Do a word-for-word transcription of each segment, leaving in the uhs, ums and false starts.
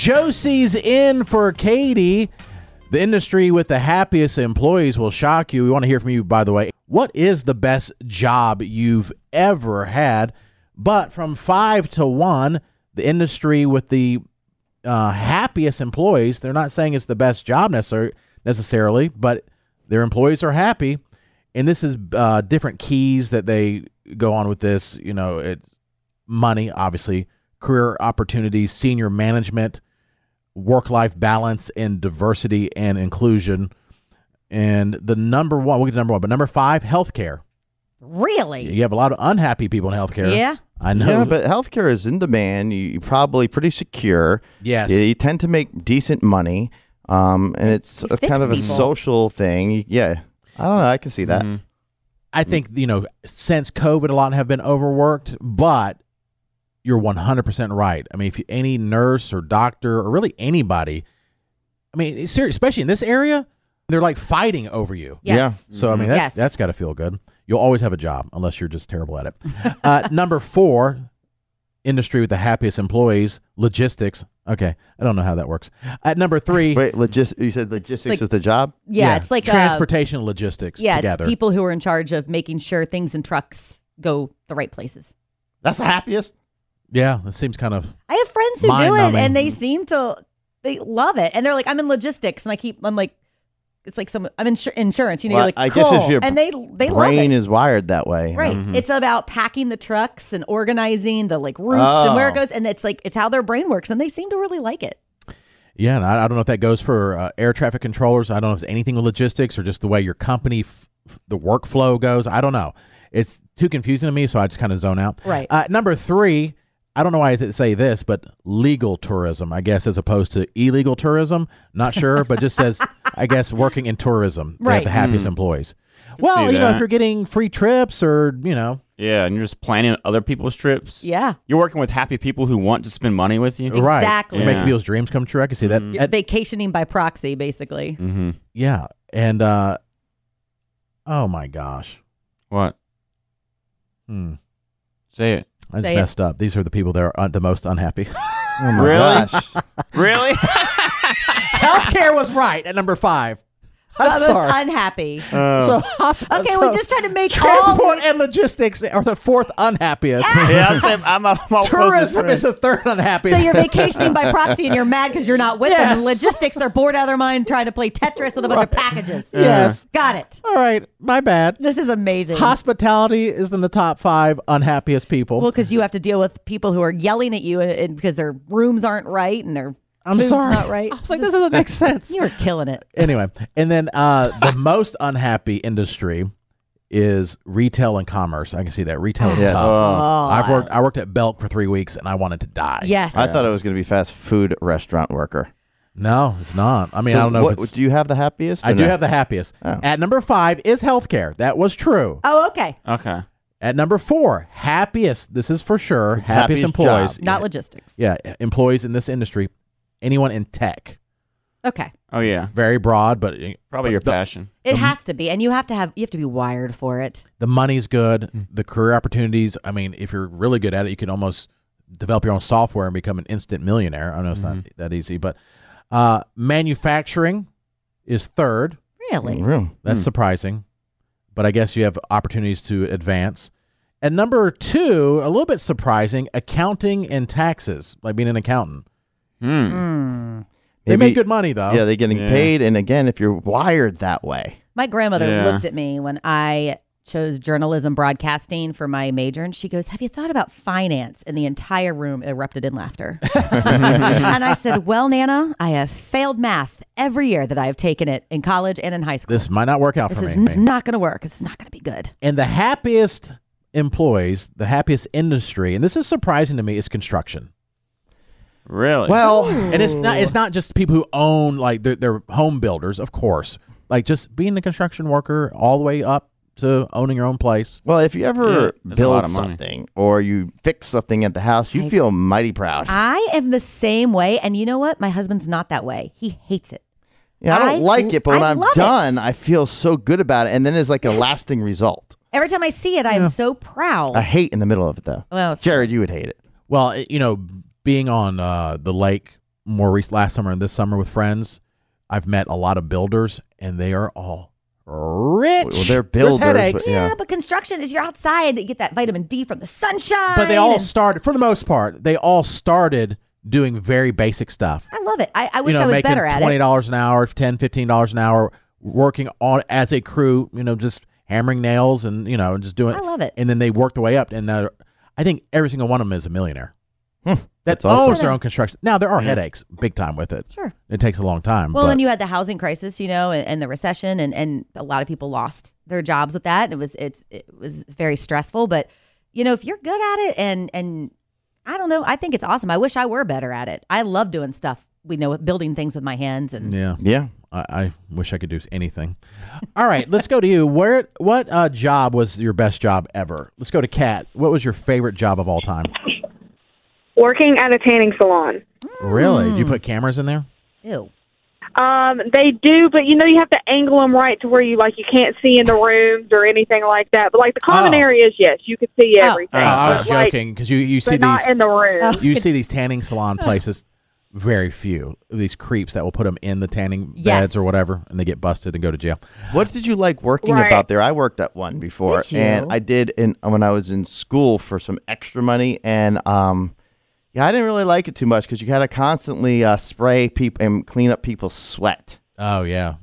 Josie's in for Katie. The industry with the happiest employees will shock you. We want to hear from you, by the way. What is the best job you've ever had? But from five to one, the industry with the uh, happiest employees, they're not saying it's the best job necessar- necessarily, but their employees are happy. And this is uh, different keys that they go on with this. You know, it's money, obviously, career opportunities, senior management, work-life balance, and diversity and inclusion. And the number one, we'll get to number one, but number five, healthcare. Really? You have a lot of unhappy people in healthcare. Yeah. I know. Yeah, but healthcare is in demand. You, you're probably pretty secure. Yes. You, you tend to make decent money, um, and it's You a fix kind of a people. social thing. Yeah. I don't know. I can see that. Mhm. I think, you know, since COVID, a lot have been overworked, but you're one hundred percent right. I mean, if you, any nurse or doctor or really anybody, I mean, it's serious, especially in this area, they're like fighting over you. Yes. So, I mean, that's, Yes. that's got to feel good. You'll always have a job unless you're just terrible at it. uh, number four, industry with the happiest employees, logistics. Okay. I don't know how that works. At number three, Wait, logis- you said logistics like- is the job? Yeah, it's like uh, transportation and logistics yeah, together. it's people who are in charge of making sure things in trucks go the right places. That's the happiest? Yeah, that seems kind of. I have friends who do it, Mind-numbing. and they seem to they love it, and they're like, "I'm in logistics," and I keep, I'm like, it's like some, I'm in insur- insurance, you know, Well, you're like, I guess cool, if your and they they love Brain it. is wired that way. you Right. know? It's about packing the trucks and organizing the like routes and where it Oh. goes. And it's like, it's how their brain works. And they seem to really like it. Yeah, and I, I don't know if that goes for uh, air traffic controllers. I don't know if it's anything with logistics or just the way your company, f- the workflow goes. I don't know. It's too confusing to me, so I just kind of zone out. Right. Uh, number three, I don't know why I th- say this, but legal tourism, I guess, as opposed to illegal tourism. Not sure, but just says, I guess, working in tourism. They have Right. the happiest employees. Well, see you know, if that. you're getting free trips or, you know, Yeah, and you're just planning other people's trips. Yeah. You're working with happy people who want to spend money with you. right. Exactly. You're making Yeah. people's dreams come true. I can see that. You're At- vacationing by proxy, basically. Mm-hmm. yeah. And, uh, oh my gosh. What? Hmm. Say it. I just Say it. messed up. These are the people that are un- the most unhappy. Oh my Really? gosh. Really? Healthcare was right at number five. I'm But most sorry. unhappy. Uh, so hospital. Okay, so we're just trying to make all transport the- and logistics are the fourth unhappiest. yeah, I'm, saying, I'm, I'm my closest Tourism friend. is the third unhappiest. So you're vacationing by proxy and you're mad because you're not with them. Yes. And logistics, they're bored out of their mind trying to play Tetris with a bunch of packages. yes. Got it. All right. My bad. This is amazing. Hospitality is in the top five unhappiest people. Well, because you have to deal with people who are yelling at you and, and because their rooms aren't right and their I'm food's sorry. not right. I was like, this doesn't make sense. You're killing it. Anyway, and then uh, the most unhappy industry is retail and commerce. I can see that retail is Yes. tough. Oh. I've worked. I worked at Belk for three weeks, and I wanted to die. Yes. I thought it was going to be fast food restaurant worker. No, it's not. I mean, So I don't know what, if it's. do you have the happiest? I or do no? have the happiest. Oh. At number five is healthcare. That was true. Oh, okay. Okay. At number four, happiest. This is for sure. Happiest, Happiest employees. job. Not yeah, logistics. yeah, employees in this industry. Anyone in tech. Okay. Oh, yeah. Very broad, but uh, Probably your the, passion. It has to be. And you have to have, you have to be wired for it. the money's good. The career opportunities. I mean, if you're really good at it, you can almost develop your own software and become an instant millionaire. I know it's not that easy, but uh, manufacturing is third. Really? Real. That's surprising, but I guess you have opportunities to advance. And number two, a little bit surprising, accounting and taxes, like being an accountant. Hmm. Mm. They Maybe- make good money though. Yeah, they're getting Yeah. paid. And again, if you're wired that way. My grandmother Yeah. looked at me when I chose journalism broadcasting for my major, and she goes, "Have you thought about finance?" And the entire room erupted in laughter. And I said, "Well, Nana, I have failed math every year that I have taken it in college and in high school. This might not work out This for is me. it's not going to work. It's not going to be good." And the happiest employees, the happiest industry, and this is surprising to me, is construction. Really? Well, And it's not it's not just people who own, like they're, they're home builders, of course. Like just being a construction worker all the way up to owning your own place. well, if you Yeah, ever it's a build lot of money. something or you fix something at the house, you feel mighty proud. I am the same way. And you know what? My husband's not that way. He hates it. Yeah, I don't I- like it, but when I I'm love it. done, I feel so good about it. And then there's like a lasting result. Every time I see it, I am so proud. I hate in the middle of it, though. Well, it's Jared, you would hate it. Well, it- you know, being on uh, the lake more recent last summer and this summer with friends, I've met a lot of builders, and they are all rich. Well, they're There's builders, headaches. but Yeah, Yeah. but construction is you're outside. You get that vitamin D from the sunshine. But they all and- started, for the most part, they all started doing very basic stuff. I love it. I, I wish you know, I was making better at twenty it. dollars an hour, ten dollars, fifteen dollars an hour, working on as a crew, you know, just hammering nails and, you know, just doing I love it. And then they work their way up. And uh, I think every single one of them is a millionaire. that that's awesome. owns their own construction. Now, there are headaches big time with it. Sure. It takes a long time. Well, but and you had the housing crisis, you know, and, and the recession, and, and a lot of people lost their jobs with that. It was it's it was very stressful. But you know, if you're good at it, and and I don't know, I think it's awesome. I wish I were better at it. I love doing stuff. We know building things with my hands, and yeah. Yeah. I, I wish I could do anything. All right, let's go to you. Where? What uh, job was your best job ever? Let's go to Kat. What was your favorite job of all time? Working at a tanning salon. Really? Did you put cameras in there? ew. Um, they do, but you know you have to angle them right to where you like you can't see in the rooms or anything like that. But like the common Oh. areas, yes, you could see Oh. everything. Oh, I But, was like, joking because you, you see but not these in the room. Oh. you see these tanning salon places. Very few of these creeps that will put them in the tanning Yes. beds or whatever, and they get busted and go to jail. What did you like working Right. about there? I worked at one before, Did you? and I did in when I was in school for some extra money, and um, yeah, I didn't really like it too much because you had to constantly uh, spray people and clean up people's sweat. Oh yeah,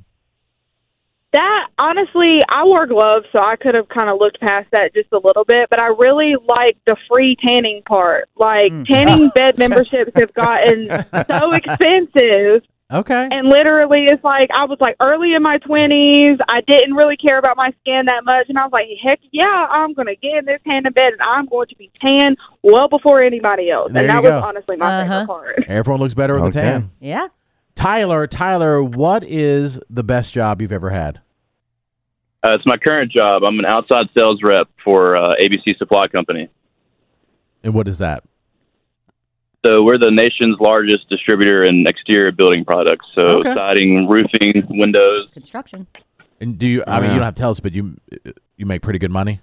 That, honestly, I wore gloves, so I could have kind of looked past that just a little bit, but I really like the free tanning part. Like, tanning bed memberships have gotten so expensive, okay. and literally it's like, I was like early in my twenties, I didn't really care about my skin that much, and I was like, heck yeah, I'm going to get in this tanning bed, and I'm going to be tan well before anybody else. There and you that go. was honestly my Uh-huh. favorite part. Everyone looks better with the Okay. tan. Yeah. Tyler, Tyler, what is the best job you've ever had? Uh, it's my current job. I'm an outside sales rep for uh, A B C Supply Company. And what is that? So we're the nation's largest distributor in exterior building products. So Okay. siding, roofing, windows. Construction. And do you? I mean, Yeah. you don't have to tell us, but you you make pretty good money.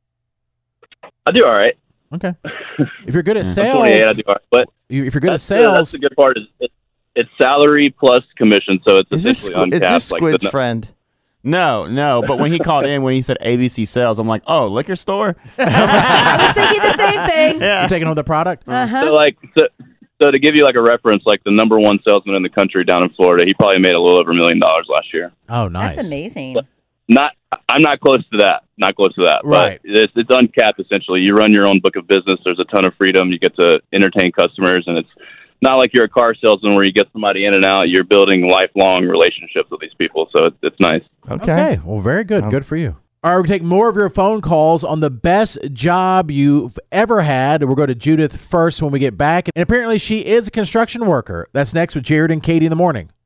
I do all right. Okay. If you're good at I'm sales, twenty-eight, I do all right. But you- if you're good at that's, the, that's sales, the good part. Is it, it's salary plus commission, so it's Is this essentially Squ- is uncapped. this like Squid's the- friend? No, no. But when he called in, when he said A B C sales, I'm like, oh, liquor store? I was thinking the same thing. you're taking home the product. Uh-huh. So like, so, so to give you like a reference, like the number one salesman in the country down in Florida, he probably made a little over a million dollars last year. Oh, nice. That's amazing. Not, I'm not close to that. Not close to that. Right. But it's, it's uncapped essentially. You run your own book of business. There's a ton of freedom. You get to entertain customers, and it's not like you're a car salesman where you get somebody in and out. You're building lifelong relationships with these people, so it's, it's nice. Okay. Okay. Well, very good. Um, good for you. All right, we'll take more of your phone calls on the best job you've ever had. We'll go to Judith first when we get back. And apparently she is a construction worker. That's next with Jared and Katie in the morning.